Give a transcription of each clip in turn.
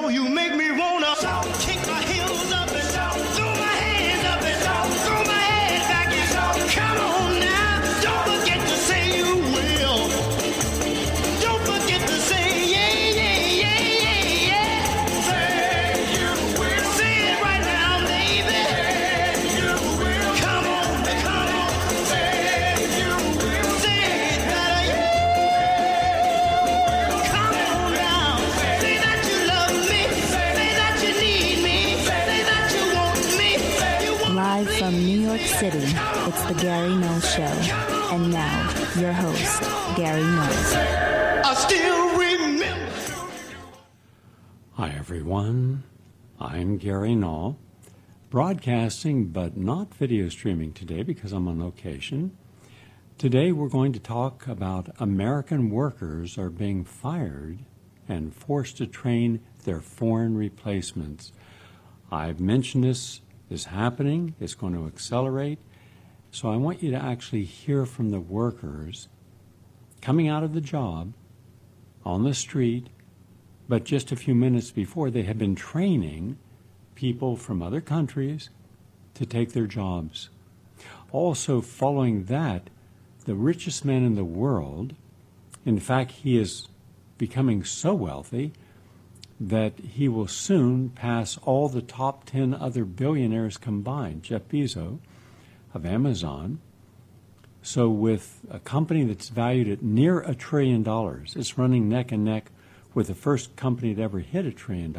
know you make me wanna kick my heels up and throw my hands up and throw my head back and come on now. Don't forget to say you will. Don't forget to say yeah, yeah, yeah, yeah, yeah. Say you will. Say it right now, baby. Say you will. Come on. Say you will. Say it better, yeah. Come on now. Say that you love me. Say that you need me. Say that you want me. Live from New York City, it's the Gary Knowles Show. And now, your host, Gary Knowles. I still remember. Hi, everyone. I'm Gary Knowles, broadcasting but not video streaming today because I'm on location. Today, we're going to talk about American workers are being fired and forced to train their foreign replacements. I've mentioned this is happening. It's going to accelerate. So I want you to actually hear from the workers coming out of the job on the street, but just a few minutes before they had been training people from other countries to take their jobs. Also, following that, the richest man in the world, in fact, he is becoming so wealthy that he will soon pass all the top 10 other billionaires combined, Jeff Bezos of Amazon. So with a company that's valued at near $1 trillion, it's running neck and neck with the first company to ever hit $1 trillion.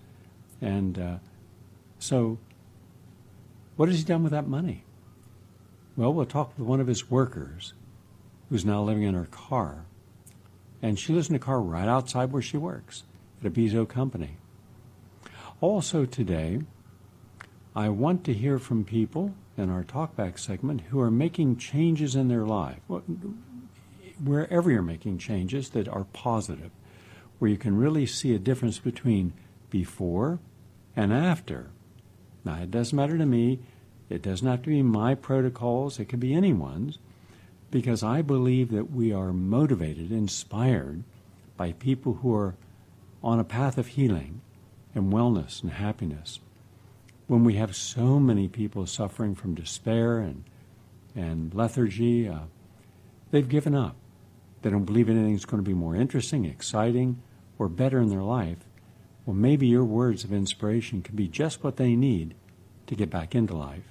And so what has he done with that money? Well, we'll talk with one of his workers who's now living in her car. And she lives in a car right outside where she works at a Bezos company. Also today, I want to hear from people in our Talkback segment who are making changes in their life, wherever you're making changes that are positive, where you can really see a difference between before and after. Now, it doesn't matter to me. It doesn't have to be my protocols. It could be anyone's, because I believe that we are motivated, inspired by people who are on a path of healing and wellness and happiness. When we have so many people suffering from despair and lethargy, they've given up. They don't believe anything's going to be more interesting, exciting, or better in their life. Well, maybe your words of inspiration can be just what they need to get back into life.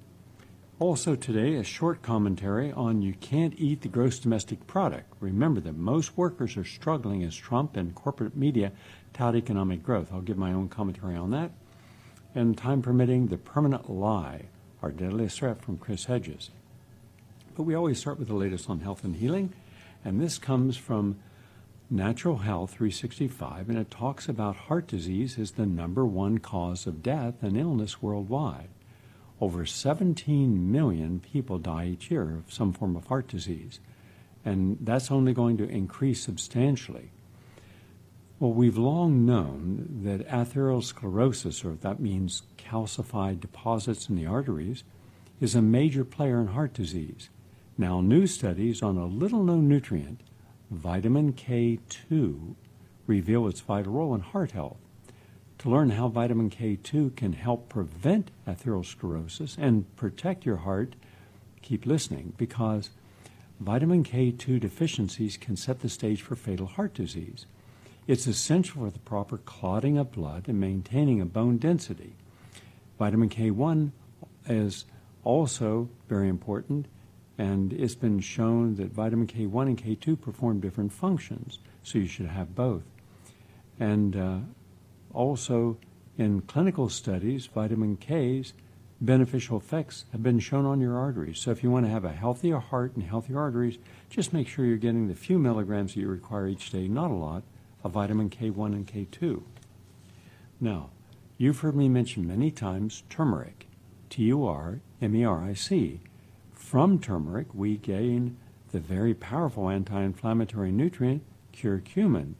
Also today, a short commentary on you can't eat the gross domestic product. Remember that most workers are struggling as Trump and corporate media tout economic growth. I'll give my own commentary on that. And time permitting, the permanent lie, our deadliest threat, from Chris Hedges. But we always start with the latest on health and healing, and this comes from Natural Health 365, and it talks about heart disease as the #1 cause of death and illness worldwide. Over 17 million people die each year of some form of heart disease, and that's only going to increase substantially. Well, we've long known that atherosclerosis, or that means calcified deposits in the arteries, is a major player in heart disease. Now, new studies on a little-known nutrient, vitamin K2, reveal its vital role in heart health. To learn how vitamin K2 can help prevent atherosclerosis and protect your heart, keep listening, because vitamin K2 deficiencies can set the stage for fatal heart disease. It's essential for the proper clotting of blood and maintaining a bone density. Vitamin K1 is also very important, and it's been shown that vitamin K1 and K2 perform different functions, so you should have both. And also in clinical studies, vitamin K's beneficial effects have been shown on your arteries. So if you want to have a healthier heart and healthier arteries, just make sure you're getting the few milligrams that you require each day, not a lot, of vitamin K1 and K2. Now, you've heard me mention many times turmeric, Turmeric. From turmeric, we gain the very powerful anti-inflammatory nutrient curcumin,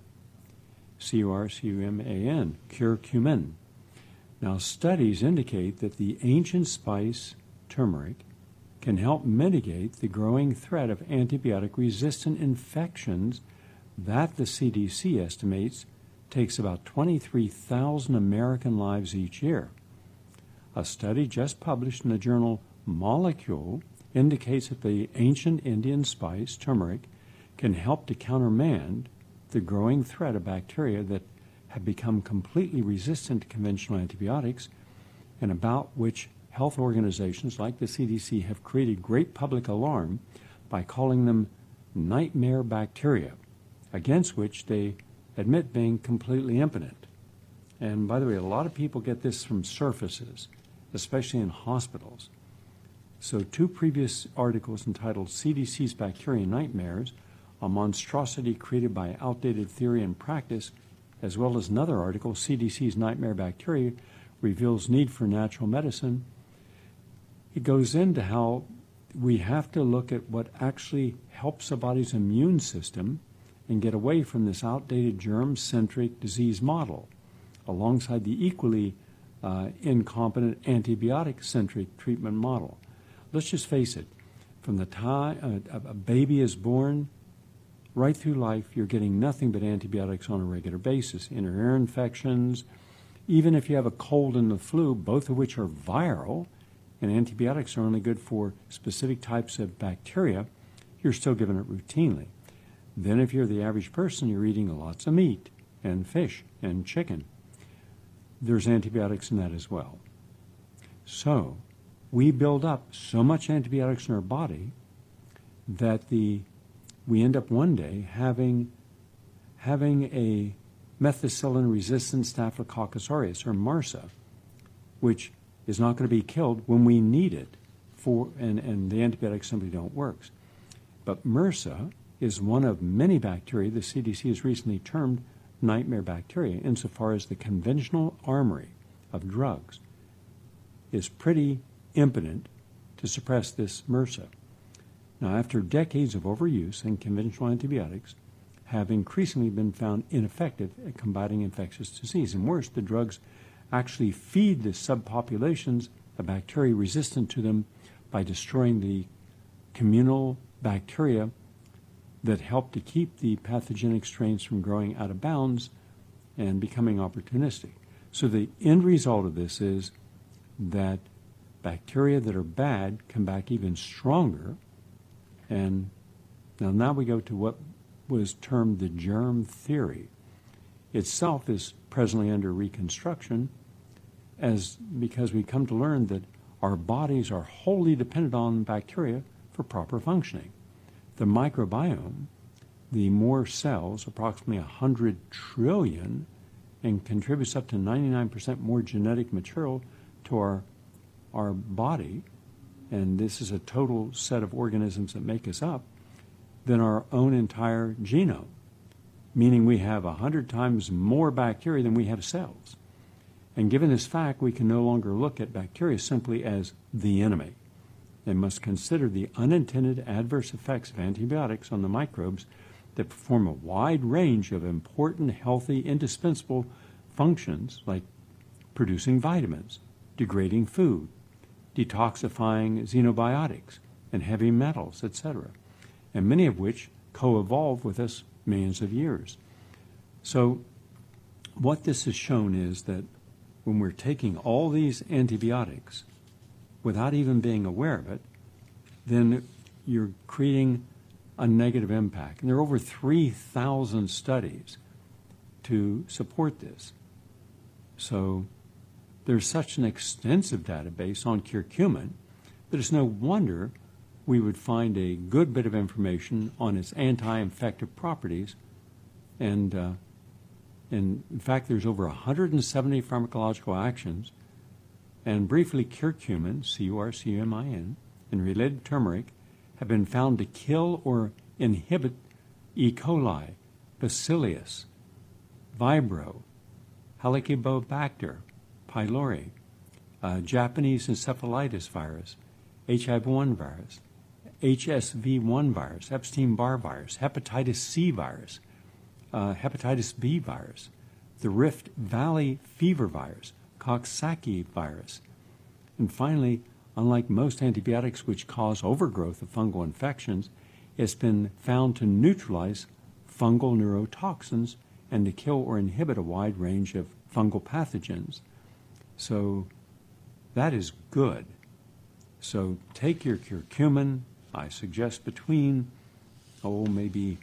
Curcumin, curcumin. Now, studies indicate that the ancient spice turmeric can help mitigate the growing threat of antibiotic-resistant infections that the CDC estimates takes about 23,000 American lives each year. A study just published in the journal Molecule indicates that the ancient Indian spice, turmeric, can help to countermand the growing threat of bacteria that have become completely resistant to conventional antibiotics, and about which health organizations like the CDC have created great public alarm by calling them nightmare bacteria, against which they admit being completely impotent. And by the way, a lot of people get this from surfaces, especially in hospitals. So 2 previous articles entitled CDC's Bacteria Nightmares, a monstrosity created by outdated theory and practice, as well as another article, CDC's Nightmare Bacteria Reveals Need for Natural Medicine. It goes into how we have to look at what actually helps the body's immune system and get away from this outdated germ-centric disease model, alongside the equally incompetent antibiotic-centric treatment model. Let's just face it, from the time a baby is born, right through life, you're getting nothing but antibiotics on a regular basis. Inner ear infections, even if you have a cold and the flu, both of which are viral, and antibiotics are only good for specific types of bacteria, you're still given it routinely. Then if you're the average person, you're eating lots of meat and fish and chicken. There's antibiotics in that as well. So we build up so much antibiotics in our body that we end up one day having a methicillin-resistant Staphylococcus aureus, or MRSA, which is not going to be killed when we need it, and the antibiotics simply don't work. But MRSA is one of many bacteria the CDC has recently termed nightmare bacteria, insofar as the conventional armory of drugs is pretty impotent to suppress this MRSA. Now, after decades of overuse, and conventional antibiotics have increasingly been found ineffective at combating infectious disease. And worse, the drugs actually feed the subpopulations of bacteria resistant to them by destroying the communal bacteria that help to keep the pathogenic strains from growing out of bounds and becoming opportunistic. So the end result of this is that bacteria that are bad come back even stronger. And now we go to what was termed the germ theory. Itself is presently under reconstruction because we come to learn that our bodies are wholly dependent on bacteria for proper functioning. The microbiome, the more cells, approximately 100 trillion, and contributes up to 99% more genetic material to our body, and this is a total set of organisms that make us up, than our own entire genome, meaning we have 100 times more bacteria than we have cells. And given this fact, we can no longer look at bacteria simply as the enemy, and must consider the unintended adverse effects of antibiotics on the microbes that perform a wide range of important, healthy, indispensable functions, like producing vitamins, degrading food, detoxifying xenobiotics and heavy metals, etc., and many of which co-evolve with us millions of years. So what this has shown is that when we're taking all these antibiotics without even being aware of it, then you're creating a negative impact. And there are over 3,000 studies to support this. So there's such an extensive database on curcumin that it's no wonder we would find a good bit of information on its anti-infective properties. And in fact, there's over 170 pharmacological actions. And briefly, curcumin, C-U-R-C-U-M-I-N, and related turmeric have been found to kill or inhibit E. coli, Bacillus, Vibrio, Helicobacter pylori, Japanese encephalitis virus, HIV-1 virus, HSV-1 virus, Epstein-Barr virus, hepatitis C virus, hepatitis B virus, the Rift Valley fever virus, Coxsackie virus. And finally, unlike most antibiotics which cause overgrowth of fungal infections, it's been found to neutralize fungal neurotoxins and to kill or inhibit a wide range of fungal pathogens. So that is good. So take your curcumin. I suggest between, maybe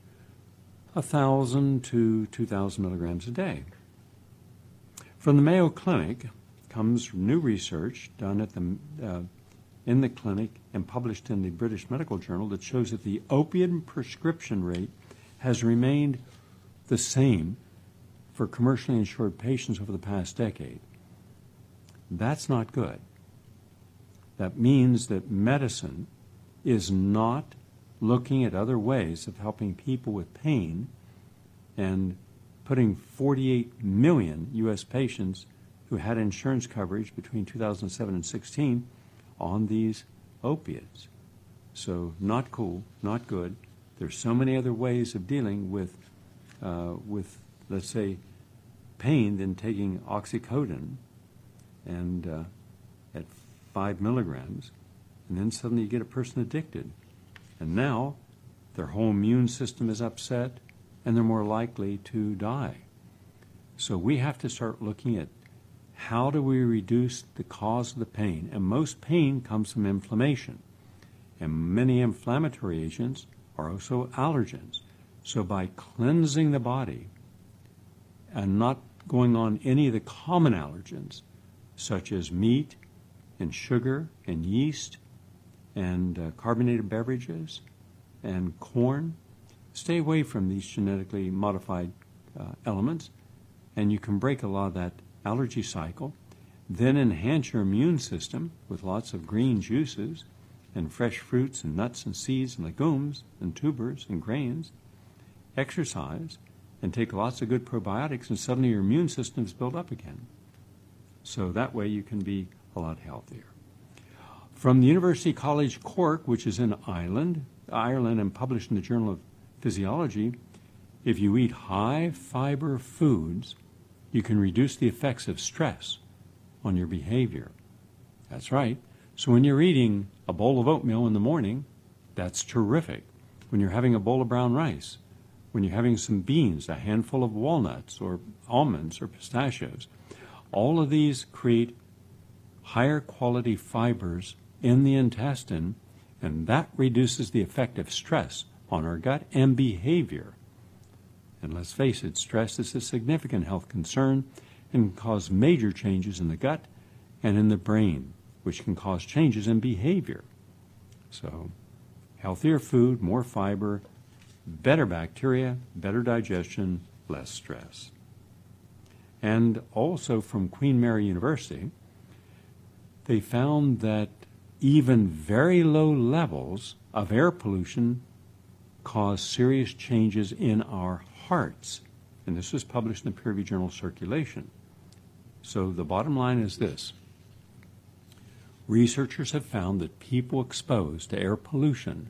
1,000 to 2,000 milligrams a day. From the Mayo Clinic comes new research done at in the clinic and published in the British Medical Journal that shows that the opiate prescription rate has remained the same for commercially insured patients over the past decade. That's not good. That means that medicine is not looking at other ways of helping people with pain and putting 48 million U.S. patients who had insurance coverage between 2007 and 16 on these opiates. So not cool, not good. There's so many other ways of dealing with let's say, pain than taking oxycodone and at 5 milligrams, and then suddenly you get a person addicted. And now their whole immune system is upset, and they're more likely to die. So we have to start looking at how do we reduce the cause of the pain. And most pain comes from inflammation. And many inflammatory agents are also allergens. So by cleansing the body and not going on any of the common allergens, such as meat and sugar and yeast and carbonated beverages and corn, stay away from these genetically modified elements, and you can break a lot of that allergy cycle. Then enhance your immune system with lots of green juices and fresh fruits and nuts and seeds and legumes and tubers and grains. Exercise and take lots of good probiotics, and suddenly your immune system is built up again. So that way you can be a lot healthier. From the University College Cork, which is in Ireland, and published in the Journal of Physiology, if you eat high fiber foods, you can reduce the effects of stress on your behavior. That's right. So when you're eating a bowl of oatmeal in the morning, that's terrific. When you're having a bowl of brown rice, when you're having some beans, a handful of walnuts or almonds or pistachios, all of these create higher quality fibers in the intestine, and that reduces the effect of stress on our gut and behavior. And let's face it, stress is a significant health concern and can cause major changes in the gut and in the brain, which can cause changes in behavior. So, healthier food, more fiber, better bacteria, better digestion, less stress. And also from Queen Mary University, they found that even very low levels of air pollution cause serious changes in our hearts. And this was published in the peer-reviewed journal Circulation. So the bottom line is this. Researchers have found that people exposed to air pollution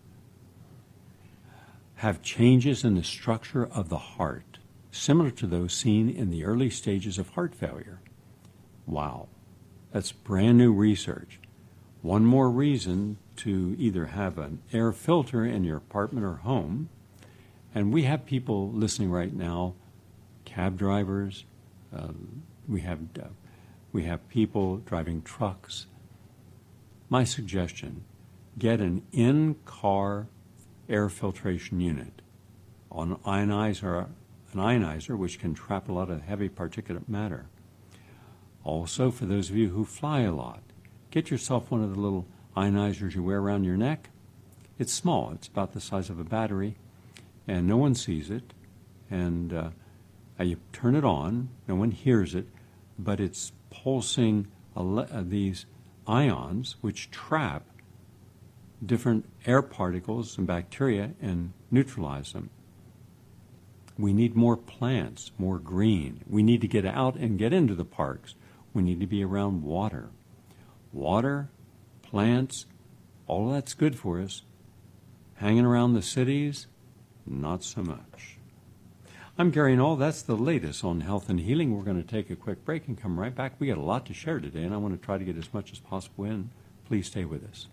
have changes in the structure of the heart, similar to those seen in the early stages of heart failure. Wow, that's brand new research. One more reason to either have an air filter in your apartment or home. And we have people listening right now, cab drivers, we have people driving trucks. My suggestion, get an in-car air filtration unit, an ionizer which can trap a lot of heavy particulate matter. Also, for those of you who fly a lot, get yourself one of the little ionizers you wear around your neck. It's small. It's about the size of a battery, and no one sees it. And you turn it on. No one hears it, but it's pulsing these ions which trap different air particles and bacteria and neutralize them. We need more plants, more green. We need to get out and get into the parks. We need to be around water. Water, plants, all that's good for us. Hanging around the cities, not so much. I'm Gary Null. That's the latest on health and healing. We're going to take a quick break and come right back. We got a lot to share today, and I want to try to get as much as possible in. Please stay with us.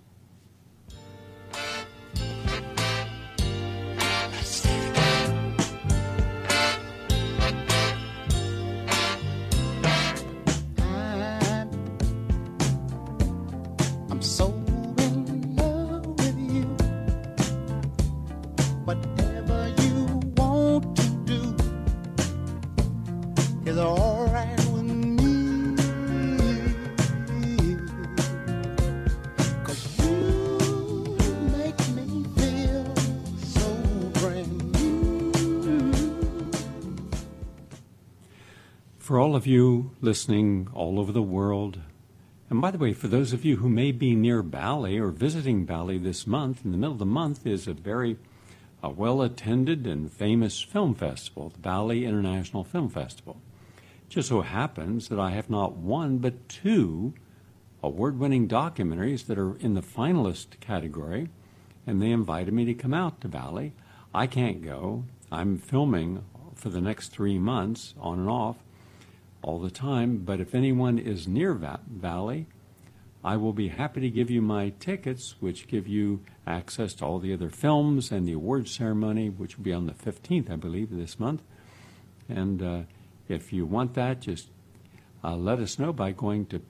For all of you listening all over the world, and by the way, for those of you who may be near Bali or visiting Bali this month, in the middle of the month is a very well-attended and famous film festival, the Bali International Film Festival. It just so happens that I have not one but two award-winning documentaries that are in the finalist category, and they invited me to come out to Bali. I can't go. I'm filming for the next 3 months, on and off, all the time, but if anyone is near Bali, I will be happy to give you my tickets, which give you access to all the other films and the awards ceremony, which will be on the 15th, I believe, this month. And if you want that, just let us know by going to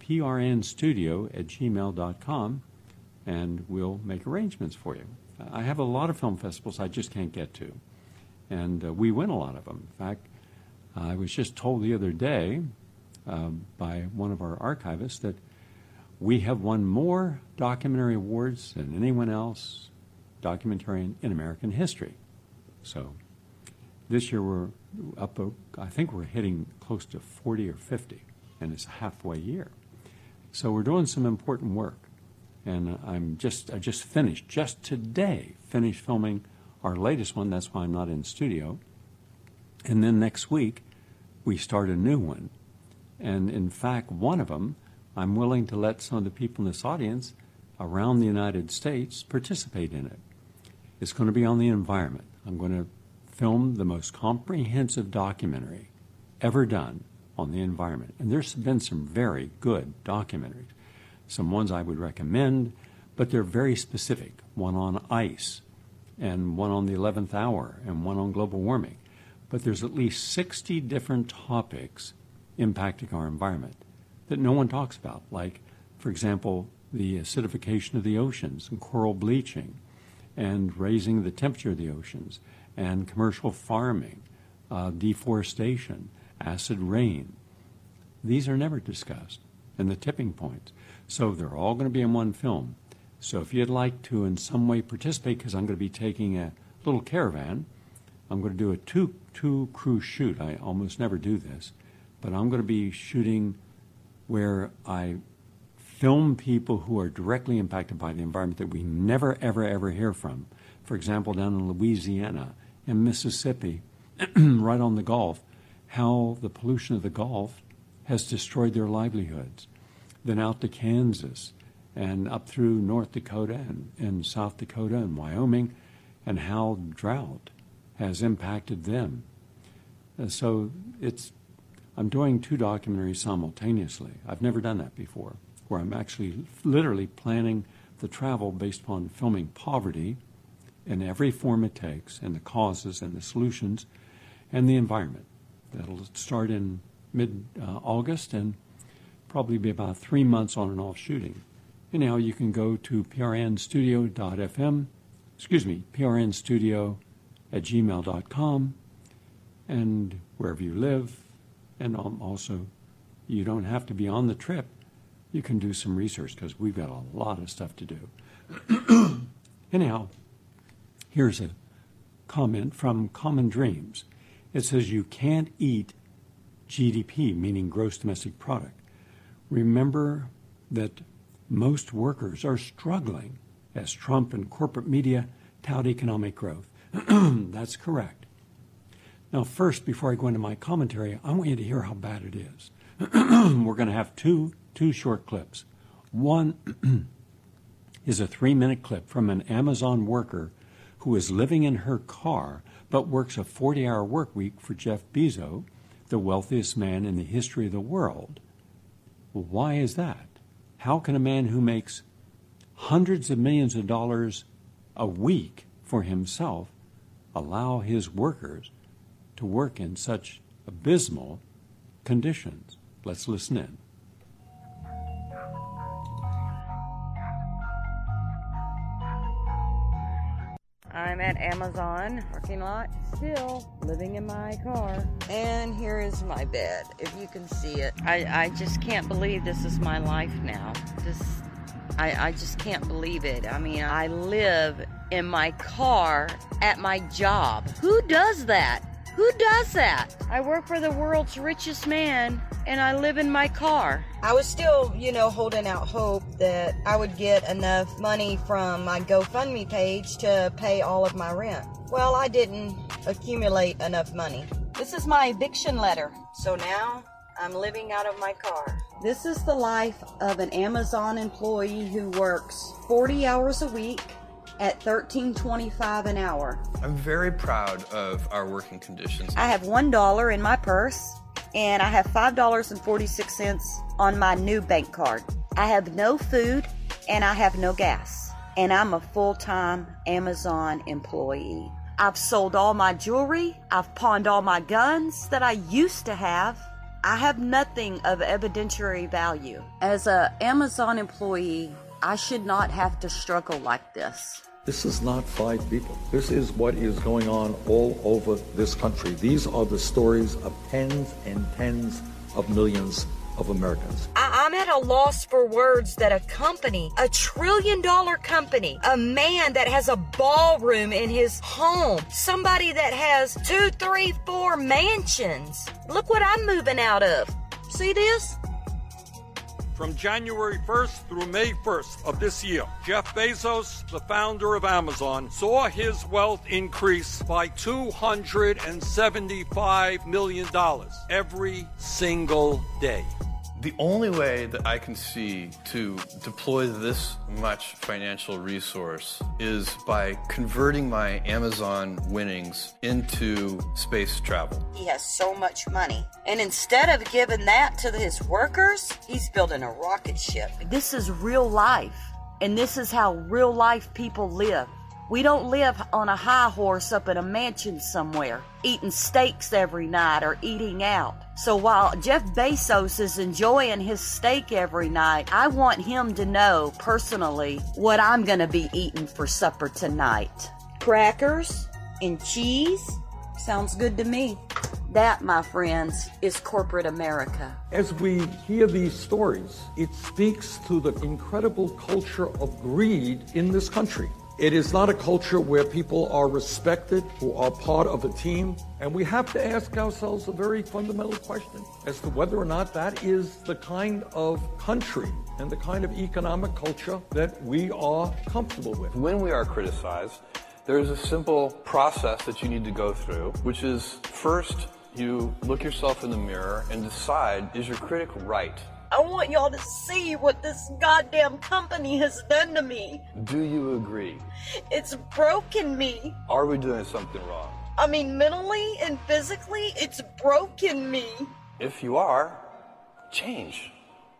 prnstudio@gmail.com, and we'll make arrangements for you. I have a lot of film festivals I just can't get to, and we win a lot of them. In fact, I was just told the other day by one of our archivists that we have won more documentary awards than anyone else documentary in American history. So this year we're up, I think we're hitting close to 40 or 50, and it's a halfway year. So we're doing some important work. And I just finished, just today, filming our latest one. That's why I'm not in studio. And then next week, we start a new one. And in fact, one of them, I'm willing to let some of the people in this audience around the United States participate in it. It's going to be on the environment. I'm going to film the most comprehensive documentary ever done on the environment. And there's been some very good documentaries. Some ones I would recommend, but they're very specific. One on ice, and one on the 11th hour, and one on global warming. But there's at least 60 different topics impacting our environment that no one talks about, like, for example, the acidification of the oceans and coral bleaching and raising the temperature of the oceans and commercial farming, deforestation, acid rain. These are never discussed, and the tipping points. So they're all going to be in one film. So if you'd like to in some way participate, because I'm going to be taking a little caravan, I'm going to do a two crew shoot. I almost never do this, but I'm going to be shooting where I film people who are directly impacted by the environment that we never, ever, ever hear from. For example, down in Louisiana and Mississippi, right on the Gulf, how the pollution of the Gulf has destroyed their livelihoods. Then out to Kansas and up through North Dakota and South Dakota and Wyoming, and how drought has impacted them. So I'm doing two documentaries simultaneously. I've never done that before, where I'm actually literally planning the travel based upon filming poverty in every form it takes, and the causes and the solutions, and the environment. That'll start in mid-August and probably be about 3 months on and off shooting. Anyhow, you can go to prnstudio.fm, prnstudio@gmail.com, and wherever you live, and also you don't have to be on the trip. You can do some research because we've got a lot of stuff to do. Anyhow, here's a comment from Common Dreams. It says you can't eat GDP, meaning gross domestic product. Remember that most workers are struggling as Trump and corporate media tout economic growth. That's correct. Now, first, before I go into my commentary, I want you to hear how bad it is. We're going to have two short clips. One is a 3-minute clip from an Amazon worker who is living in her car but works a 40-hour work week for Jeff Bezos, the wealthiest man in the history of the world. Well, why is that? How can a man who makes hundreds of millions of dollars a week for himself allow his workers to work in such abysmal conditions? Let's listen in. I'm at Amazon parking lot, still living in my car. And here is my bed, if you can see it. I just can't believe this is my life now. I just can't believe it. I mean, I live in my car at my job. Who does that? Who does that? I work for the world's richest man, and I live in my car. I was still, holding out hope that I would get enough money from my GoFundMe page to pay all of my rent. Well, I didn't accumulate enough money. This is my eviction letter. So now I'm living out of my car. This is the life of an Amazon employee who works 40 hours a week at $13.25 an hour. I'm very proud of our working conditions. I have $1 in my purse, and I have $5.46 on my new bank card. I have no food, and I have no gas. And I'm a full-time Amazon employee. I've sold all my jewelry. I've pawned all my guns that I used to have. I have nothing of evidentiary value. As an Amazon employee, I should not have to struggle like this. This is not 5 people. This is what is going on all over this country. These are the stories of tens and tens of millions of Americans. I'm at a loss for words that a company, $1 trillion company, a man that has a ballroom in his home, somebody that has 2, 3, 4 mansions. Look what I'm moving out of. See this? From January 1st through May 1st of this year, Jeff Bezos, the founder of Amazon, saw his wealth increase by $275 million every single day. The only way that I can see to deploy this much financial resource is by converting my Amazon winnings into space travel. He has so much money. And instead of giving that to his workers, he's building a rocket ship. This is real life. And this is how real life people live. We don't live on a high horse up in a mansion somewhere, eating steaks every night or eating out. So while Jeff Bezos is enjoying his steak every night, I want him to know personally what I'm going to be eating for supper tonight. Crackers and cheese? Sounds good to me. That, my friends, is corporate America. As we hear these stories, it speaks to the incredible culture of greed in this country. It is not a culture where people are respected, who are part of a team, and we have to ask ourselves a very fundamental question as to whether or not that is the kind of country and the kind of economic culture that we are comfortable with. When we are criticized, there is a simple process that you need to go through, which is first you look yourself in the mirror and decide, is your critic right? I want y'all to see what this goddamn company has done to me. Do you agree? It's broken me. Are we doing something wrong? I mean, mentally and physically, it's broken me. If you are, change.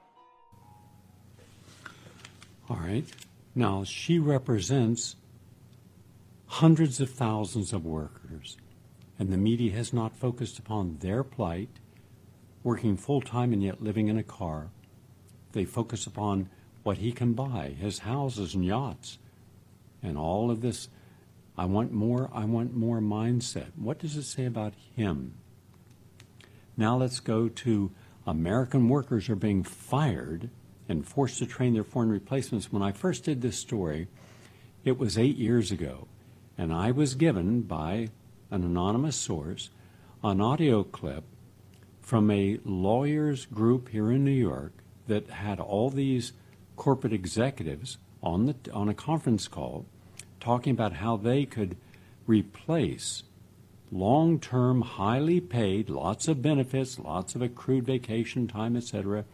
All right. Now, she represents hundreds of thousands of workers, and the media has not focused upon their plight, working full-time and yet living in a car. They focus upon what he can buy, his houses and yachts, and all of this I want more mindset. What does it say about him? Now let's go to American workers are being fired and forced to train their foreign replacements. When I first did this story, it was 8 years ago, and I was given by an anonymous source an audio clip from a lawyers group here in New York that had all these corporate executives on a conference call talking about how they could replace long-term, highly paid, lots of benefits, lots of accrued vacation time, etc.,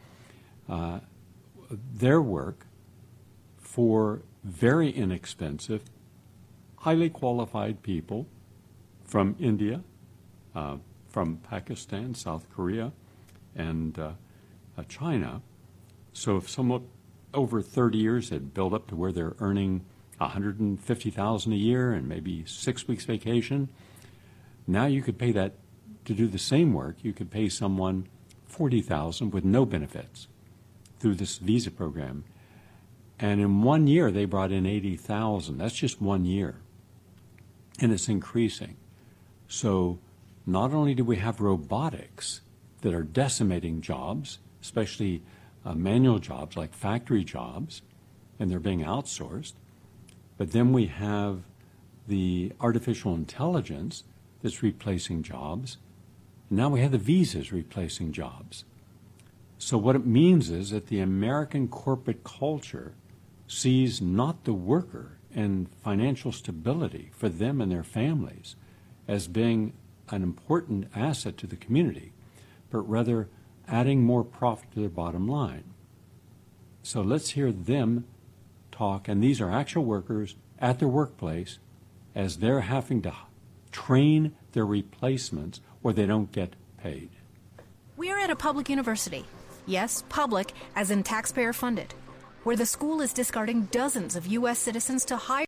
their work for very inexpensive, highly qualified people from India, from Pakistan, South Korea, and China. So if someone over 30 years had built up to where they're earning $150,000 a year and maybe 6 weeks vacation, now you could pay that to do the same work. You could pay someone $40,000 with no benefits through this visa program. And in 1 year, they brought in $80,000. That's just 1 year. And it's increasing. So not only do we have robotics that are decimating jobs, especially manual jobs like factory jobs, and they're being outsourced, but then we have the artificial intelligence that's replacing jobs. Now we have the visas replacing jobs. So what it means is that the American corporate culture sees not the worker and financial stability for them and their families as being an important asset to the community, but rather adding more profit to their bottom line. So let's hear them talk, and these are actual workers at their workplace as they're having to train their replacements or they don't get paid. We're at a public university. Yes, public, as in taxpayer funded, where the school is discarding dozens of U.S. citizens to hire.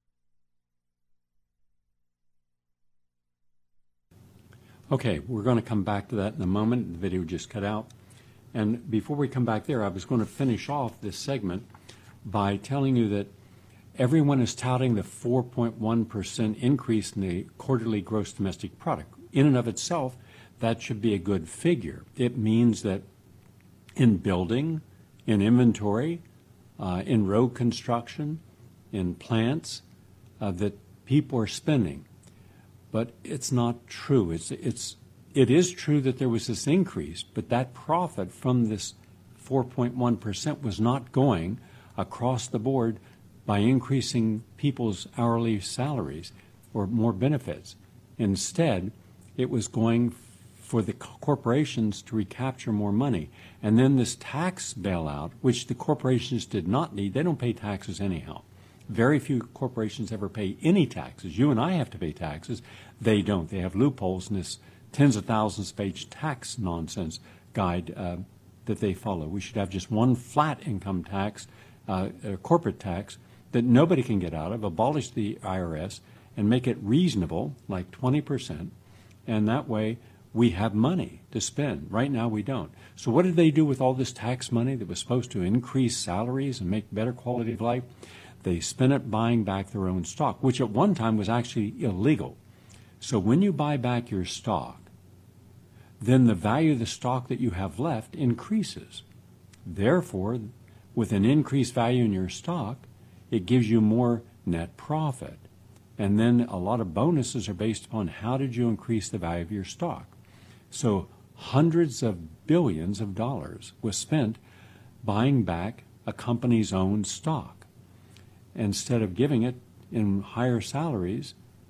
Okay, we're going to come back to that in a moment. The video just cut out. And before we come back there, I was going to finish off this segment by telling you that everyone is touting the 4.1% increase in the quarterly gross domestic product. In and of itself, that should be a good figure. It means that in building, in inventory, in road construction, in plants, that people are spending. But it's not true. It is true that there was this increase, but that profit from this 4.1% was not going across the board by increasing people's hourly salaries or more benefits. Instead, it was going for the corporations to recapture more money. And then this tax bailout, which the corporations did not need, they don't pay taxes anyhow. Very few corporations ever pay any taxes. You and I have to pay taxes. They don't. They have loopholes in this tens of thousands of page tax nonsense guide that they follow. We should have just one flat income tax, corporate tax, that nobody can get out of, abolish the IRS, and make it reasonable, like 20%, and that way we have money to spend. Right now we don't. So what did they do with all this tax money that was supposed to increase salaries and make better quality of life? They spent it buying back their own stock, which at one time was actually illegal. So when you buy back your stock, then the value of the stock that you have left increases. Therefore, with an increased value in your stock, it gives you more net profit. And then a lot of bonuses are based upon how did you increase the value of your stock. So hundreds of billions of dollars was spent buying back a company's own stock instead of giving it in higher salaries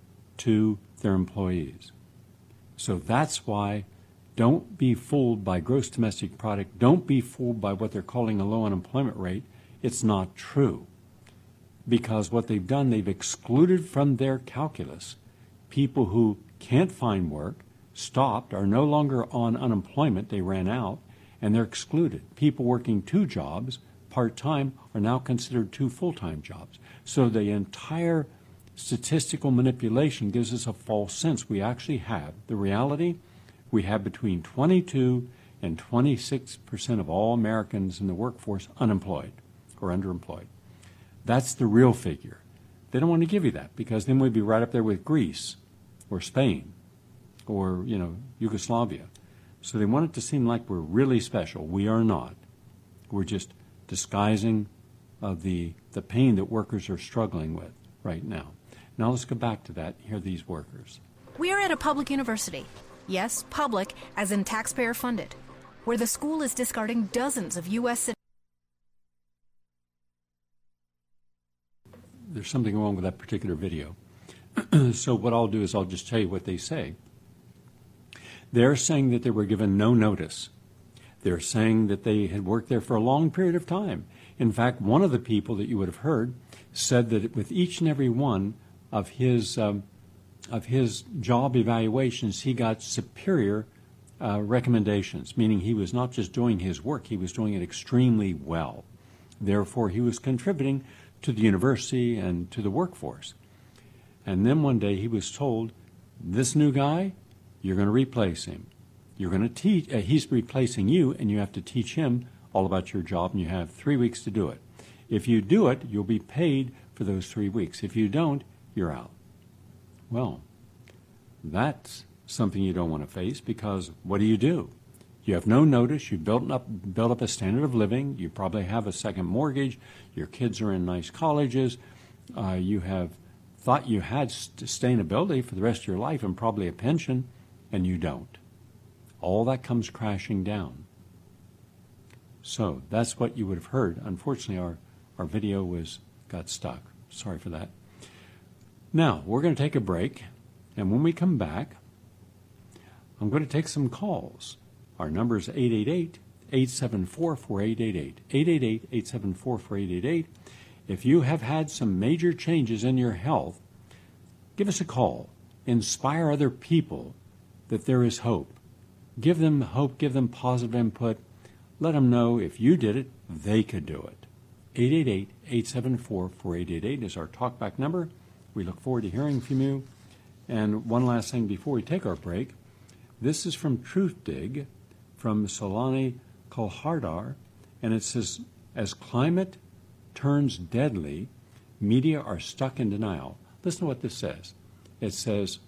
to their employees. So that's why don't be fooled by gross domestic product. Don't be fooled by what they're calling a low unemployment rate. It's not true. Because what they've done, they've excluded from their calculus people who can't find work, stopped, are no longer on unemployment, they ran out, and they're excluded. People working 2 jobs, part-time, are now considered 2 full-time jobs. So the entire statistical manipulation gives us a false sense. We actually have, the reality, we have between 22 and 26% of all Americans in the workforce unemployed or underemployed. That's the real figure. They don't want to give you that because then we'd be right up there with Greece or Spain or, Yugoslavia. So they want it to seem like we're really special. We are not. We're just disguising the pain that workers are struggling with right now. Now let's go back to that. Hear these workers. We are at a public university. Yes, public, as in taxpayer funded, where the school is discarding dozens of U.S. citizens. There's something wrong with that particular video. So what I'll do is I'll just tell you what they say. They're saying that they were given no notice. They're saying that they had worked there for a long period of time. In fact, one of the people that you would have heard said that with each and every one of his job evaluations, he got superior recommendations, meaning he was not just doing his work, he was doing it extremely well. Therefore, he was contributing to the university and to the workforce. And then one day he was told, this new guy, you're going to replace him. You're going to teach, he's replacing you, and you have to teach him all about your job, and you have 3 weeks to do it. If you do it, you'll be paid for those 3 weeks. If you don't, you're out. Well, that's something you don't want to face because what do? You have no notice. You built up a standard of living. You probably have a second mortgage. Your kids are in nice colleges. You have thought you had sustainability for the rest of your life and probably a pension, and you don't. All that comes crashing down. So that's what you would have heard. Unfortunately, our video got stuck. Sorry for that. Now, we're going to take a break, and when we come back, I'm going to take some calls. Our number is 888-874-4888. 888-874-4888. If you have had some major changes in your health, give us a call. Inspire other people that there is hope. Give them hope, give them positive input. Let them know if you did it, they could do it. 888-874-4888 is our talkback number. We look forward to hearing from you. And one last thing before we take our break. This is from Truthdig, from Solani Kolhardar, and it says, as climate turns deadly, media are stuck in denial. Listen to what this says. It says,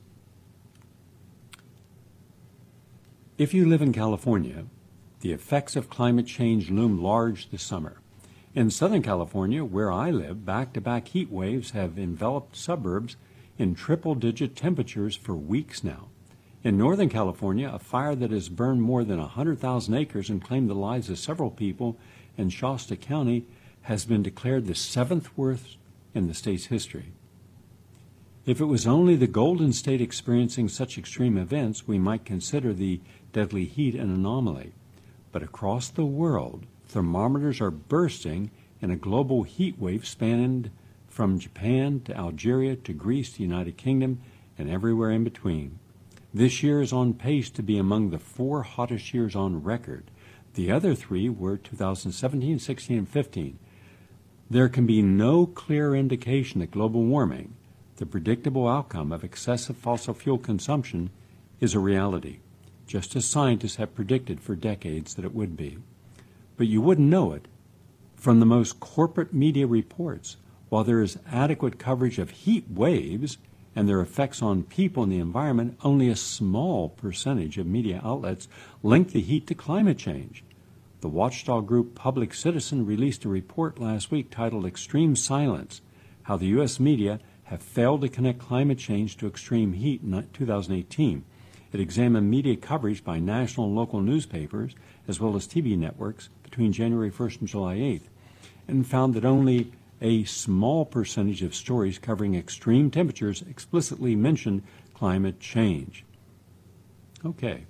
if you live in California, the effects of climate change loom large this summer. In Southern California, where I live, back-to-back heat waves have enveloped suburbs in triple-digit temperatures for weeks now. In Northern California, a fire that has burned more than 100,000 acres and claimed the lives of several people in Shasta County has been declared the 7th worst in the state's history. If it was only the Golden State experiencing such extreme events, we might consider the deadly heat an anomaly. But across the world, thermometers are bursting in a global heat wave spanning from Japan to Algeria to Greece to the United Kingdom and everywhere in between. This year is on pace to be among the 4 hottest years on record. The other 3 were 2017, 16, and 15. There can be no clear indication that global warming, the predictable outcome of excessive fossil fuel consumption, is a reality, just as scientists have predicted for decades that it would be. But you wouldn't know it from the most corporate media reports. While there is adequate coverage of heat waves and their effects on people and the environment, only a small percentage of media outlets link the heat to climate change. The watchdog group Public Citizen released a report last week titled Extreme Silence, How the U.S. Media Have Failed to Connect Climate Change to Extreme Heat in 2018. It examined media coverage by national and local newspapers as well as TV networks between January 1st and July 8th, and found that only a small percentage of stories covering extreme temperatures explicitly mentioned climate change. Okay.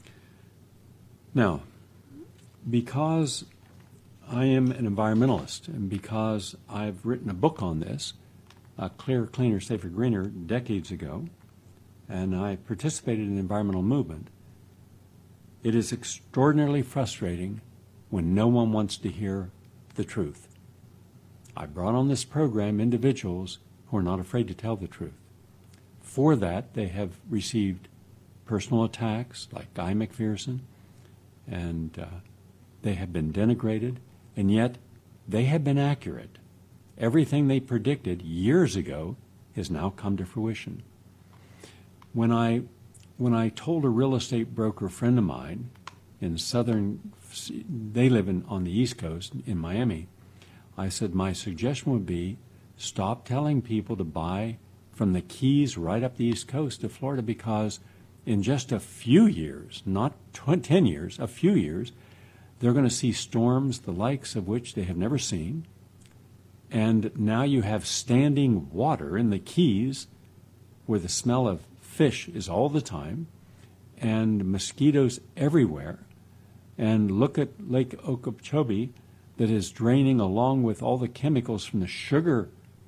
Now, because I am an environmentalist and because I've written a book on this, Clearer, Cleaner, Safer, Greener, decades ago, and I participated in the environmental movement, it is extraordinarily frustrating when no one wants to hear the truth. I brought on this program individuals who are not afraid to tell the truth. For that, they have received personal attacks like Guy McPherson, and they have been denigrated, and yet they have been accurate. Everything they predicted years ago has now come to fruition. When I told a real estate broker friend of mine in they live on the East Coast in Miami, I said my suggestion would be stop telling people to buy from the Keys right up the East Coast to Florida, because in just a few years, not 10 years, a few years, they're going to see storms the likes of which they have never seen. And now you have standing water in the Keys where the smell of fish is all the time and mosquitoes everywhere. And look at Lake Okeechobee that is draining along with all the chemicals from the sugar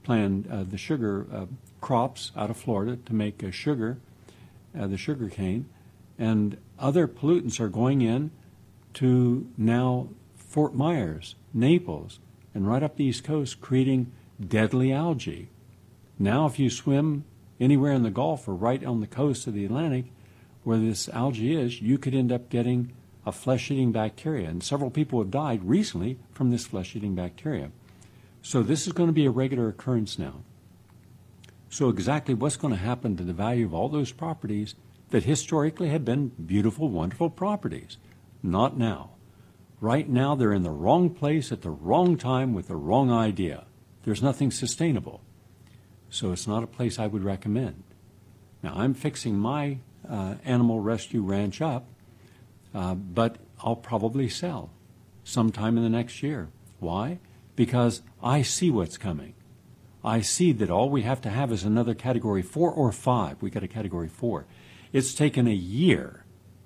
crops out of Florida to make sugar, the sugar cane, and other pollutants are going in to now Fort Myers, Naples, and right up the East Coast, creating deadly algae. Now if you swim anywhere in the Gulf or right on the coast of the Atlantic where this algae is, you could end up getting a flesh-eating bacteria. And several people have died recently from this flesh-eating bacteria. So this is going to be a regular occurrence now. So exactly what's going to happen to the value of all those properties that historically have been beautiful, wonderful properties? Not now. Right now they're in the wrong place at the wrong time with the wrong idea. There's nothing sustainable. So it's not a place I would recommend. Now, I'm fixing my animal rescue ranch up, but I'll probably sell sometime in the next year. Why? Because I see what's coming. I see that all we have to have is another Category 4 or 5. We got a Category 4. It's taken a year,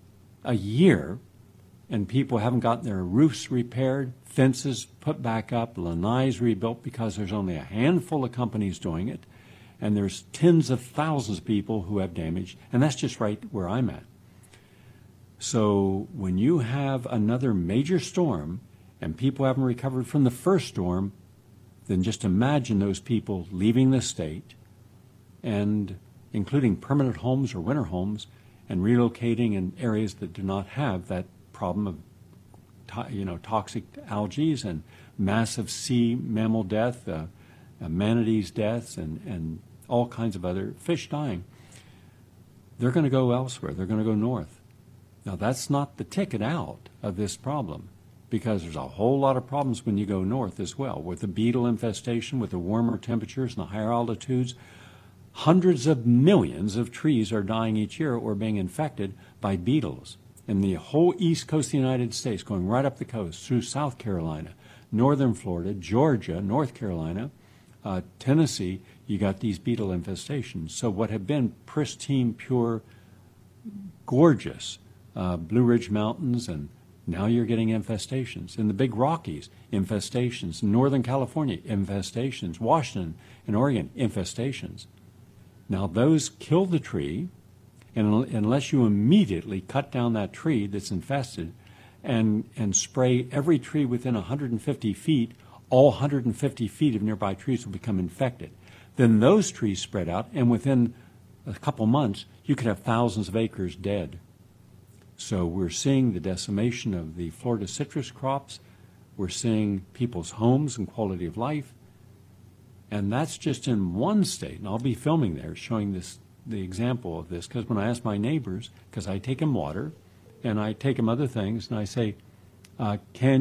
and people haven't gotten their roofs repaired, fences put back up, lanais rebuilt, because there's only a handful of companies doing it, and there's tens of thousands of people who have damage, and that's just right where I'm at. So when you have another major storm and people haven't recovered from the first storm, then just imagine those people leaving the state, and including permanent homes or winter homes, and relocating in areas that do not have that problem of toxic algae and massive sea mammal death, manatees deaths, and all kinds of other fish dying. They're going to go elsewhere. They're going to go north. Now, that's not the ticket out of this problem, because there's a whole lot of problems when you go north as well, with the beetle infestation, with the warmer temperatures and the higher altitudes. Hundreds of millions of trees are dying each year or being infected by beetles. In the whole east coast of the United States, going right up the coast through South Carolina, northern Florida, Georgia, North Carolina, Tennessee, you got these beetle infestations. So what have been pristine, pure, gorgeous Blue Ridge Mountains, and now you're getting infestations. In the Big Rockies, infestations. Northern California, infestations. Washington and Oregon, infestations. Now those kill the tree, and unless you immediately cut down that tree that's infested and spray every tree within 150 feet, all 150 feet of nearby trees will become infected. Then those trees spread out, and within a couple months, you could have thousands of acres dead. So we're seeing the decimation of the Florida citrus crops. We're seeing people's homes and quality of life. And that's just in one state. And I'll be filming there, showing the example of this, because when I ask my neighbors, because I take them water and I take them other things, and I say, can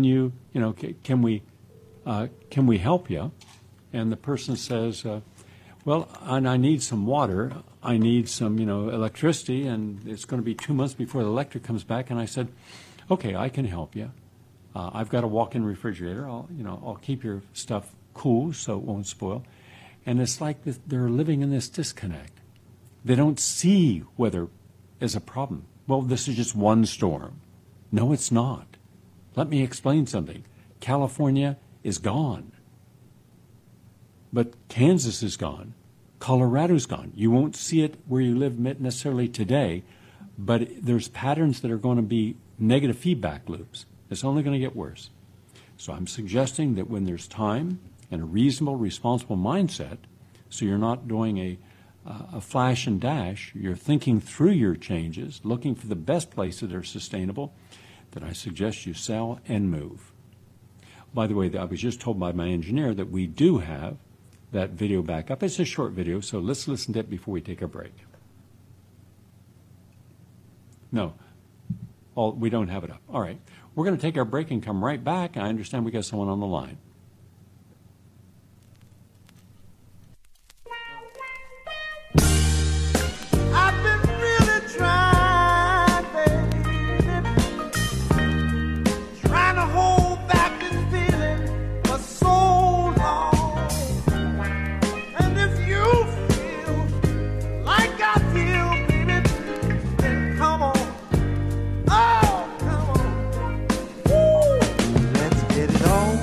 we help you? And the person says, well, and I need some water. I need some, electricity, and it's going to be 2 months before the electric comes back. And I said, okay, I can help you. I've got a walk-in refrigerator. I'll keep your stuff cool so it won't spoil. And it's like they're living in this disconnect. They don't see weather as a problem. Well, this is just one storm. No, it's not. Let me explain something. California is gone. But Kansas is gone. Colorado's gone. You won't see it where you live necessarily today, but there's patterns that are going to be negative feedback loops. It's only going to get worse. So I'm suggesting that when there's time and a reasonable, responsible mindset, so you're not doing a flash and dash, you're thinking through your changes, looking for the best places that are sustainable, then I suggest you sell and move. By the way, I was just told by my engineer that we do have that video back up. It's a short video, so let's listen to it before we take a break. No, we don't have it up. All right. We're going to take our break and come right back. I understand we got someone on the line. I've been really trying, baby, trying to hold back this feeling for so long. And if you feel like I feel, baby, then come on. Oh, come on. Woo! Let's get it on.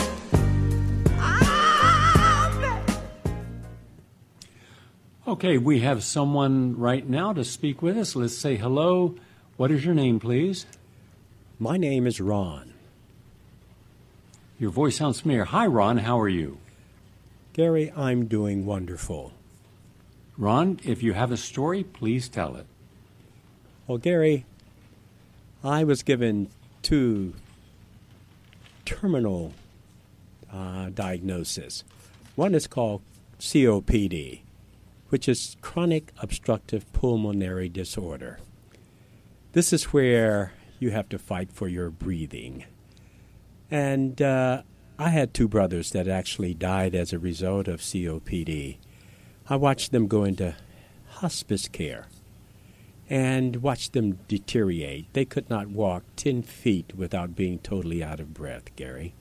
Okay, we have someone right now to speak with us. Let's say hello. What is your name, please? My name is Ron. Your voice sounds familiar. Hi, Ron. How are you? Gary, I'm doing wonderful. Ron, if you have a story, please tell it. Well, Gary, I was given 2 terminal diagnoses. One is called COPD, which is chronic obstructive pulmonary disorder. This is where you have to fight for your breathing. And I had 2 brothers that actually died as a result of COPD. I watched them go into hospice care and watched them deteriorate. They could not walk 10 feet without being totally out of breath, Gary.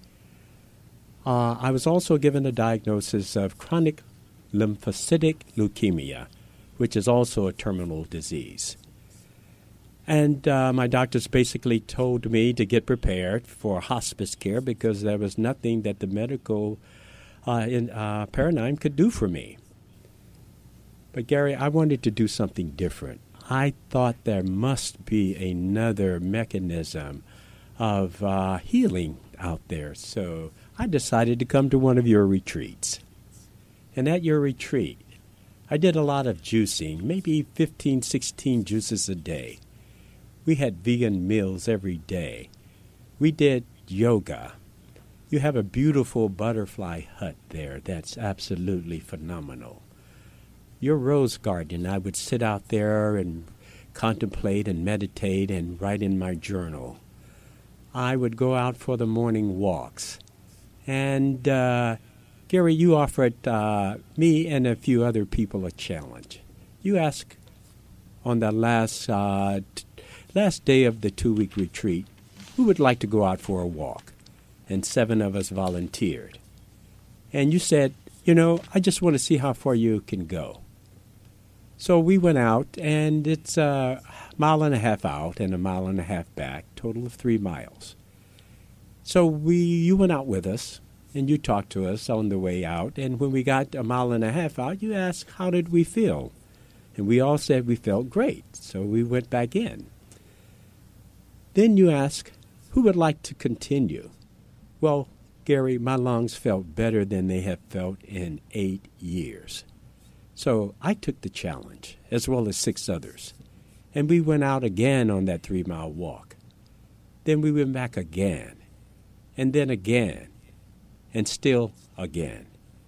I was also given a diagnosis of chronic lymphocytic leukemia, which is also a terminal disease. And my doctors basically told me to get prepared for hospice care because there was nothing that the medical paradigm could do for me. But, Gary, I wanted to do something different. I thought there must be another mechanism of healing out there. So I decided to come to one of your retreats. And at your retreat, I did a lot of juicing, maybe 15, 16 juices a day. We had vegan meals every day. We did yoga. You have a beautiful butterfly hut there that's absolutely phenomenal. Your rose garden, I would sit out there and contemplate and meditate and write in my journal. I would go out for the morning walks. And, Gary, you offered me and a few other people a challenge. You asked on the last day of the 2-week retreat, who would like to go out for a walk? And 7 of us volunteered. And you said, I just want to see how far you can go. So we went out, and it's a mile and a half out and a mile and a half back, total of 3 miles. So you went out with us, and you talked to us on the way out. And when we got a mile and a half out, you asked, how did we feel? And we all said we felt great. So we went back in. Then you asked, who would like to continue? Well, Gary, my lungs felt better than they have felt in 8 years. So I took the challenge, as well as 6 others. And we went out again on that 3-mile walk. Then we went back again. And then again. And still again.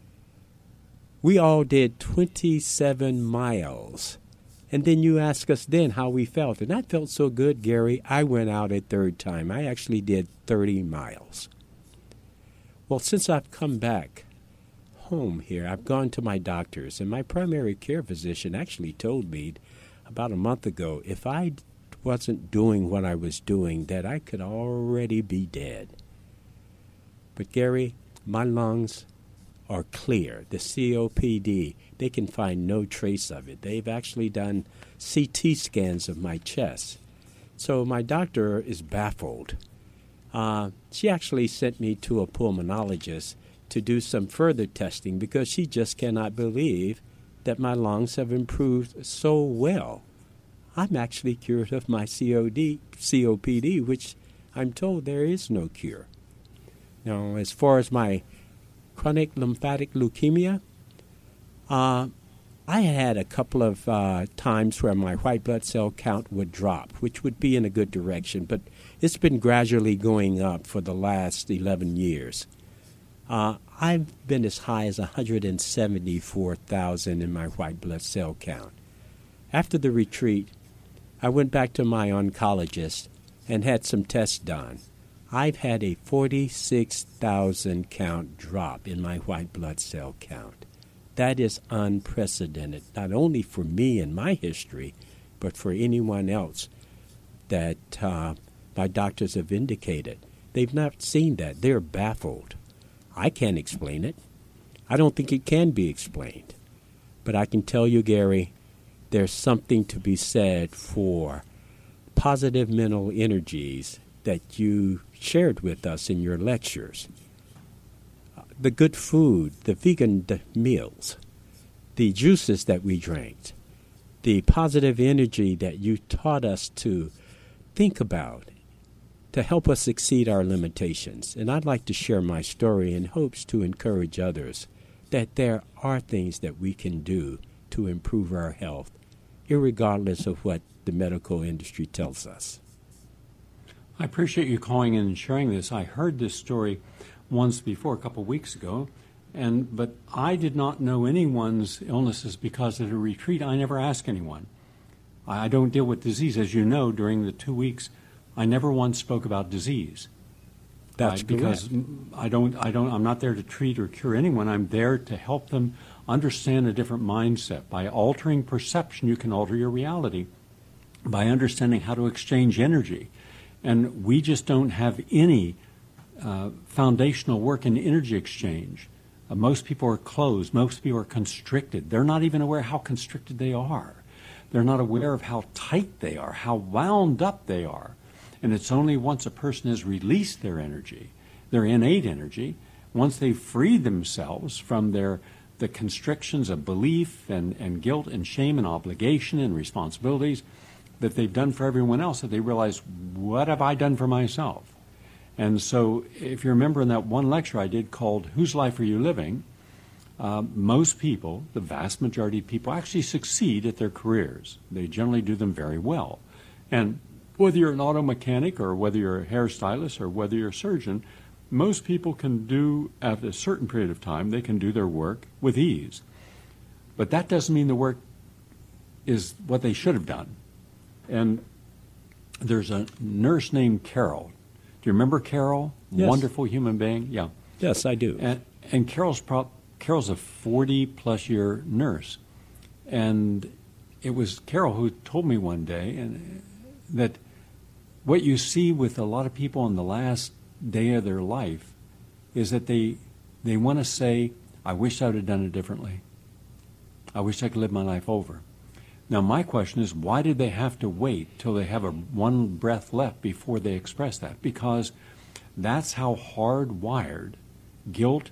We all did 27 miles. And then you asked us then how we felt. And I felt so good, Gary, I went out a 3rd time. I actually did 30 miles. Well, since I've come back home here, I've gone to my doctors. And my primary care physician actually told me about a month ago, if I wasn't doing what I was doing, that I could already be dead. But, Gary, my lungs are clear. The COPD, they can find no trace of it. They've actually done CT scans of my chest. So my doctor is baffled. She actually sent me to a pulmonologist to do some further testing because she just cannot believe that my lungs have improved so well. I'm actually cured of my COPD, which I'm told there is no cure. Now, as far as my chronic lymphatic leukemia, I had a couple of times where my white blood cell count would drop, which would be in a good direction, but it's been gradually going up for the last 11 years. I've been as high as 174,000 in my white blood cell count. After the retreat, I went back to my oncologist and had some tests done. I've had a 46,000 count drop in my white blood cell count. That is unprecedented, not only for me and my history, but for anyone else that my doctors have indicated. They've not seen that. They're baffled. I can't explain it. I don't think it can be explained. But I can tell you, Gary, there's something to be said for positive mental energies that you shared with us in your lectures. The good food, the vegan meals, the juices that we drank, the positive energy that you taught us to think about to help us exceed our limitations. And I'd like to share my story in hopes to encourage others that there are things that we can do to improve our health, irregardless of what the medical industry tells us. I appreciate you calling in and sharing this. I heard this story once before, a couple of weeks ago, but I did not know anyone's illnesses because at a retreat I never ask anyone. I don't deal with disease. As you know, during the 2 weeks, I never once spoke about disease. That's because I'm not there to treat or cure anyone. I'm there to help them understand a different mindset. By altering perception, you can alter your reality. By understanding how to exchange energy. And we just don't have any foundational work in energy exchange. Most people are closed. Most people are constricted. They're not even aware how constricted they are. They're not aware of how tight they are, how wound up they are. And it's only once a person has released their energy, their innate energy, once they've freed themselves from the constrictions of belief and guilt and shame and obligation and responsibilities that they've done for everyone else, that they realize, what have I done for myself? And so if you remember in that one lecture I did called Whose Life Are You Living? Most people, the vast majority of people, actually succeed at their careers. They generally do them very well. And whether you're an auto mechanic or whether you're a hairstylist or whether you're a surgeon, most people can do, after a certain period of time, they can do their work with ease. But that doesn't mean the work is what they should have done. And there's a nurse named Carol. Do you remember Carol? Yes. Wonderful human being? Yeah. Yes, I do. And Carol's a 40-plus year nurse. And it was Carol who told me one day that what you see with a lot of people in the last day of their life is that they want to say, I wish I would have done it differently. I wish I could live my life over. Now, my question is, why did they have to wait till they have one breath left before they express that? Because that's how hardwired guilt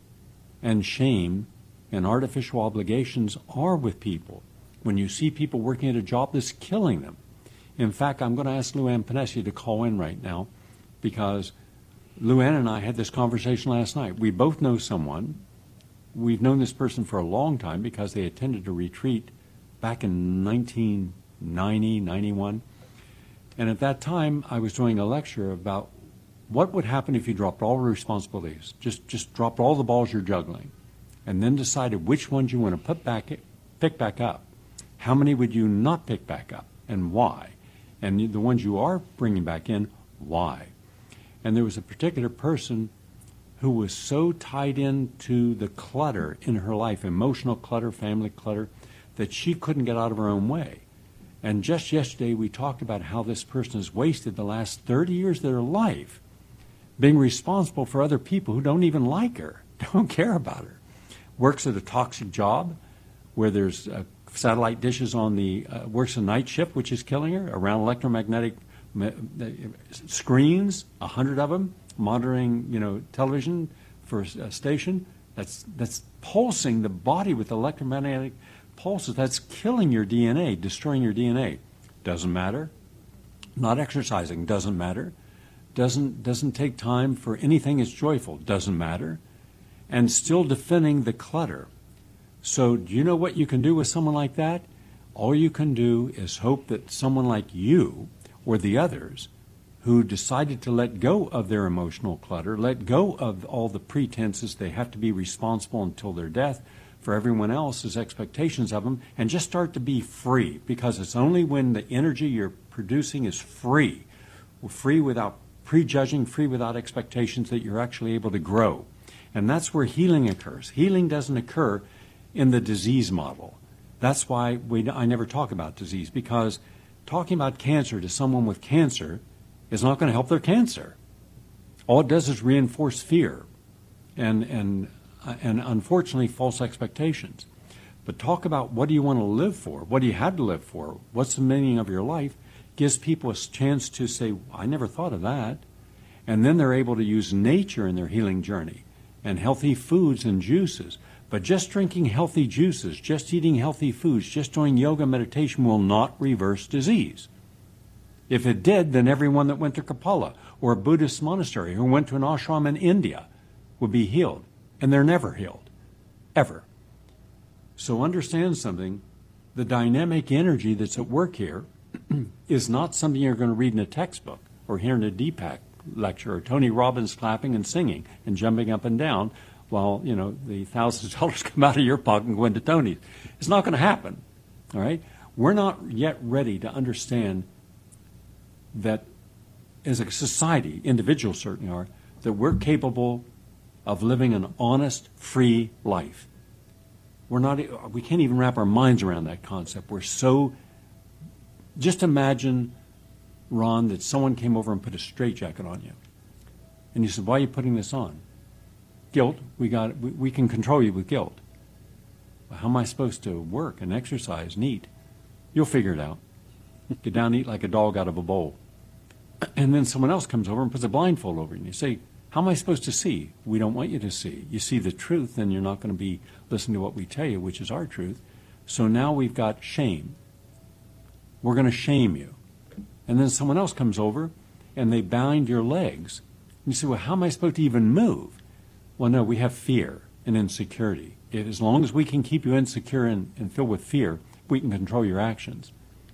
and shame and artificial obligations are with people. When you see people working at a job that's killing them. In fact, I'm going to ask Luann Panesi to call in right now because Luann and I had this conversation last night. We both know someone. We've known this person for a long time because they attended a retreat back in 1990, 91. And at that time, I was doing a lecture about what would happen if you dropped all responsibilities, just dropped all the balls you're juggling, and then decided which ones you want to pick back up. How many would you not pick back up, and why? And the ones you are bringing back in, why? And there was a particular person who was so tied into the clutter in her life, emotional clutter, family clutter, that she couldn't get out of her own way. And just yesterday we talked about how this person has wasted the last 30 years of their life being responsible for other people who don't even like her, don't care about her. Works at a toxic job where there's satellite dishes on works a night shift, which is killing her, around electromagnetic screens, 100 of them, monitoring, television for a station. That's pulsing the body with electromagnetic pulses. That's killing your DNA, destroying your DNA. Doesn't matter. Not exercising doesn't matter. Doesn't take time for anything that's joyful. Doesn't matter. And still defending the clutter. So do you know what you can do with someone like that? All you can do is hope that someone like you or the others who decided to let go of their emotional clutter, let go of all the pretenses they have to be responsible until their death for everyone else's expectations of them, and just start to be free, because it's only when the energy you're producing is free without prejudging, free without expectations, that you're actually able to grow. And that's where healing occurs. Healing doesn't occur in the disease model. That's why I never talk about disease, because talking about cancer to someone with cancer is not going to help their cancer. All it does is reinforce fear and unfortunately false expectations. But talk about what do you want to live for? What do you have to live for? What's the meaning of your life? Gives people a chance to say, I never thought of that. And then they're able to use nature in their healing journey and healthy foods and juices. But just drinking healthy juices, just eating healthy foods, just doing yoga meditation will not reverse disease. If it did, then everyone that went to Kapala or a Buddhist monastery who went to an ashram in India would be healed. And they're never healed, ever. So understand something. The dynamic energy that's at work here is not something you're going to read in a textbook or hear in a Deepak lecture or Tony Robbins clapping and singing and jumping up and down while, the thousands of dollars come out of your pocket and go into Tony's. It's not going to happen, all right? We're not yet ready to understand that as a society, individuals certainly are, that we're capable of living an honest, free life. We can't even wrap our minds around that concept. We're so, just imagine, Ron, that someone came over and put a straitjacket on you. And you said, why are you putting this on? Guilt, we can control you with guilt. Well, how am I supposed to work and exercise and eat? You'll figure it out. Get down and eat like a dog out of a bowl. And then someone else comes over and puts a blindfold over you. And you say, how am I supposed to see? We don't want you to see. You see the truth, then you're not going to be listening to what we tell you, which is our truth. So now we've got shame. We're going to shame you. And then someone else comes over and they bind your legs. And you say, well, how am I supposed to even move? Well, no, we have fear and insecurity. As long as we can keep you insecure and filled with fear, we can control your actions.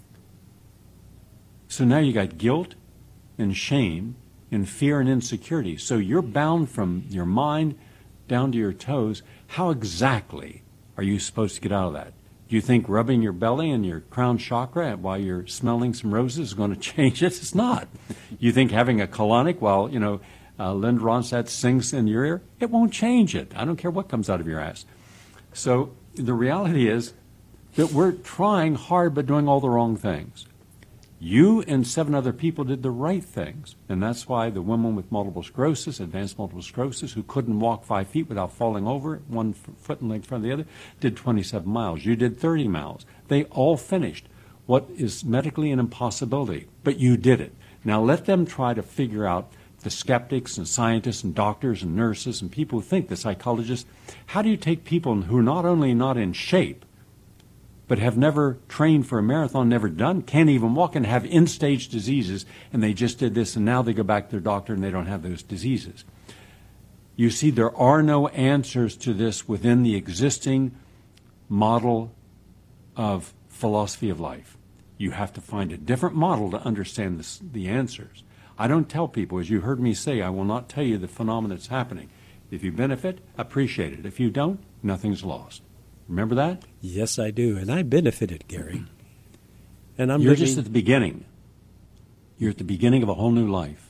So now you got guilt and shame and fear and insecurity. So you're bound from your mind down to your toes. How exactly are you supposed to get out of that? Do you think rubbing your belly and your crown chakra while you're smelling some roses is going to change it? It's not. You think having a colonic while, Linda Ronstadt sings in your ear? It won't change it. I don't care what comes out of your ass. So the reality is that we're trying hard but doing all the wrong things. You and 7 other people did the right things, and that's why the woman with multiple sclerosis, advanced multiple sclerosis, who couldn't walk 5 feet without falling over, one foot and leg in front of the other, did 27 miles. You did 30 miles. They all finished what is medically an impossibility, but you did it. Now let them try to figure out, the skeptics and scientists and doctors and nurses and people who think, the psychologists, how do you take people who are not only not in shape, but have never trained for a marathon, never done, can't even walk, and have end-stage diseases, and they just did this, and now they go back to their doctor and they don't have those diseases. You see, there are no answers to this within the existing model of philosophy of life. You have to find a different model to understand the answers. I don't tell people, as you heard me say, I will not tell you the phenomenon that's happening. If you benefit, appreciate it. If you don't, nothing's lost. Remember that? Yes, I do. And I benefited, Gary. And You're just at the beginning. You're at the beginning of a whole new life.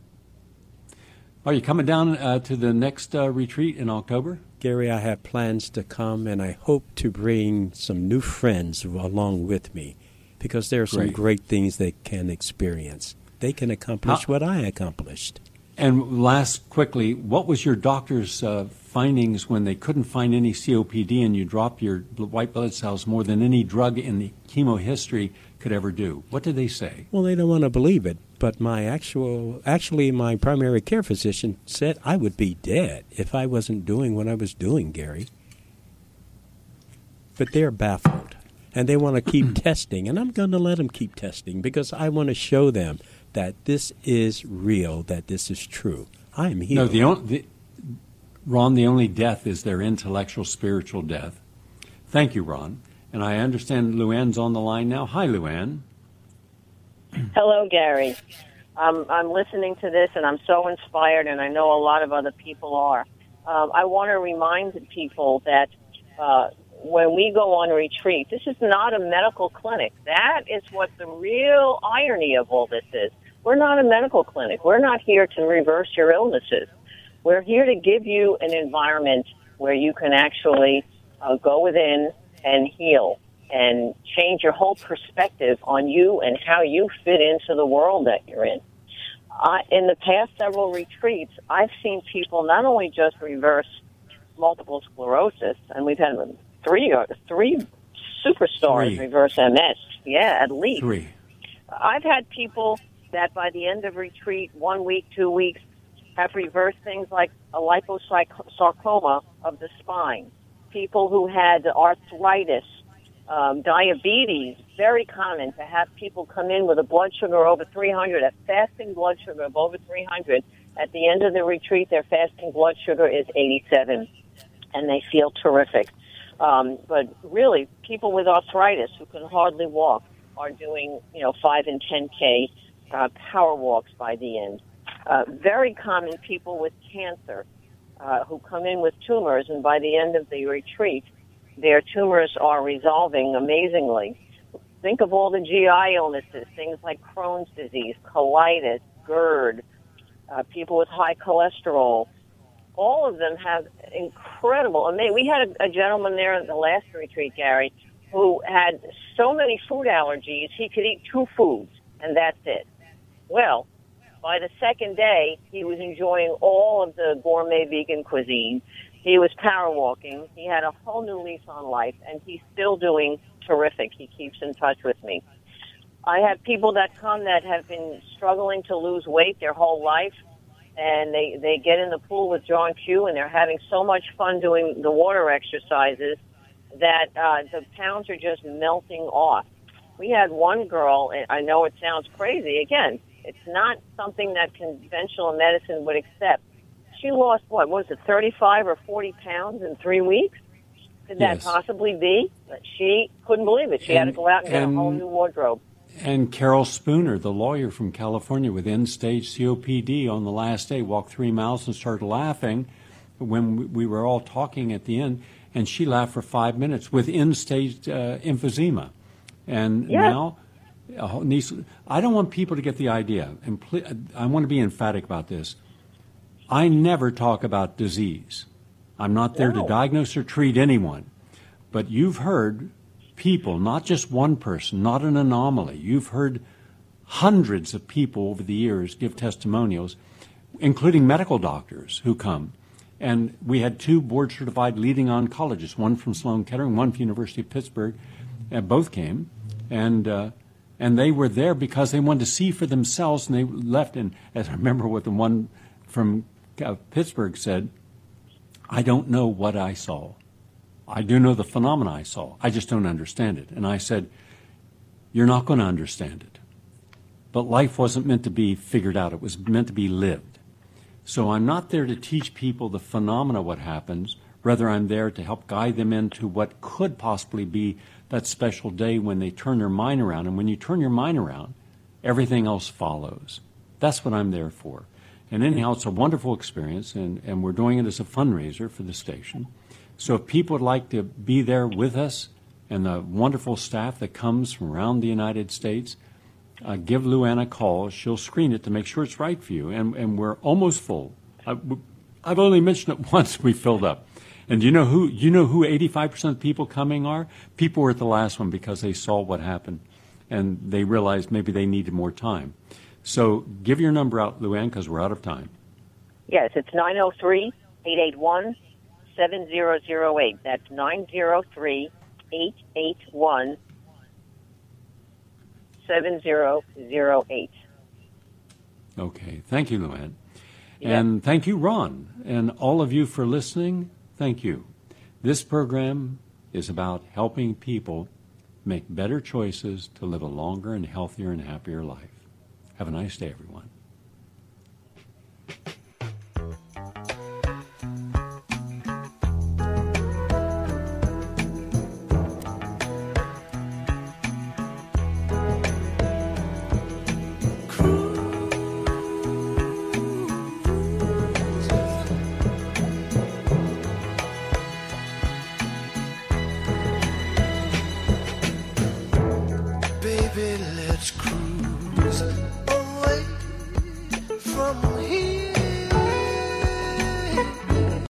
Are you coming down to the next retreat in October? Gary, I have plans to come, and I hope to bring some new friends along with me, because there are some great things they can experience. They can accomplish what I accomplished. And last, quickly, what was your doctor's findings when they couldn't find any COPD and you dropped your white blood cells more than any drug in the chemo history could ever do? What did they say? Well, they don't want to believe it, but actually my primary care physician said I would be dead if I wasn't doing what I was doing, Gary. But they're baffled, and they want to keep testing, and I'm going to let them keep testing because I want to show them that this is real, that this is true. I am healed. No, Ron, the only death is their intellectual, spiritual death. Thank you, Ron. And I understand Luann's on the line now. Hi, Luann. Hello, Gary. I'm listening to this, and I'm so inspired, and I know a lot of other people are. I want to remind people that when we go on retreat, this is not a medical clinic. That is what the real irony of all this is. We're not a medical clinic. We're not here to reverse your illnesses. We're here to give you an environment where you can actually go within and heal and change your whole perspective on you and how you fit into the world that you're in. In the past several retreats, I've seen people not only just reverse multiple sclerosis, and we've had three superstars reverse MS. Yeah, at least. 3. I've had people that by the end of retreat, 1 week, 2 weeks, have reversed things like a liposarcoma of the spine. People who had arthritis, diabetes, very common to have people come in with a blood sugar over 300, a fasting blood sugar of over 300. At the end of the retreat, their fasting blood sugar is 87, and they feel terrific. But really, people with arthritis who can hardly walk are doing, 5 and 10K power walks by the end. Very common people with cancer who come in with tumors, and by the end of the retreat, their tumors are resolving amazingly. Think of all the GI illnesses, things like Crohn's disease, colitis, GERD, people with high cholesterol. All of them have incredible. We had a gentleman there at the last retreat, Gary, who had so many food allergies, he could eat 2 foods, and that's it. Well, by the second day, he was enjoying all of the gourmet vegan cuisine. He was power walking. He had a whole new lease on life, and he's still doing terrific. He keeps in touch with me. I have people that come that have been struggling to lose weight their whole life, and they get in the pool with John Q, and they're having so much fun doing the water exercises that the pounds are just melting off. We had one girl, and I know it sounds crazy, again, it's not something that conventional medicine would accept. She lost, 35 or 40 pounds in 3 weeks? Could that possibly be? She couldn't believe it. She had to go out and get a whole new wardrobe. And Carol Spooner, the lawyer from California with end-stage COPD, on the last day walked 3 miles and started laughing when we were all talking at the end, and she laughed for 5 minutes with end-stage emphysema. And now, I don't want people to get the idea, and I want to be emphatic about this. I never talk about disease. I'm not there to diagnose or treat anyone. But you've heard people, not just one person, not an anomaly. You've heard hundreds of people over the years give testimonials, including medical doctors who come. And we had 2 board-certified leading oncologists, one from Sloan Kettering, one from University of Pittsburgh, and both came. And they were there because they wanted to see for themselves, and they left. And as I remember what the one from Pittsburgh said, I don't know what I saw. I do know the phenomena I saw. I just don't understand it. And I said, you're not going to understand it. But life wasn't meant to be figured out. It was meant to be lived. So I'm not there to teach people the phenomena, what happens. Rather, I'm there to help guide them into what could possibly be that special day when they turn their mind around. And when you turn your mind around, everything else follows. That's what I'm there for. And anyhow, it's a wonderful experience, and we're doing it as a fundraiser for the station. So if people would like to be there with us and the wonderful staff that comes from around the United States, give Luann a call. She'll screen it to make sure it's right for you. And we're almost full. I've only mentioned it once. We filled up. And you know who 85% of people coming are? People were at the last one because they saw what happened, and they realized maybe they needed more time. So give your number out, Luann, because we're out of time. Yes, it's 903-881-7008. That's 903-881-7008. Okay. Thank you, Luann. Yeah. And thank you, Ron. And all of you for listening, thank you. This program is about helping people make better choices to live a longer and healthier and happier life. Have a nice day, everyone. Baby, let's cruise away from here.